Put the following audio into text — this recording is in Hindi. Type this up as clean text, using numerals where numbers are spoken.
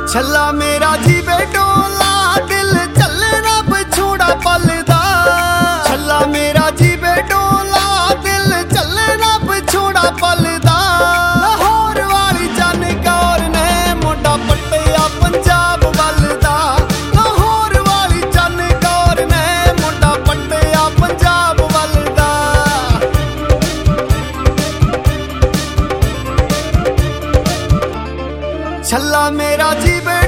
छल्ला मेरा जीवे डोला दिल चले ना पिछोड़ा पलदा। छल्ला मेरा जीवे डोला दिल चले ना पिछोड़ा पलदा। लाहौर वाली जन कौर ने मुंडा पट्टिया पंजाब वलदा। लाहौर वाली जन कौर ने मुंडा पट्टिया पंजाब वलदा। छल्ला मेरा जीवे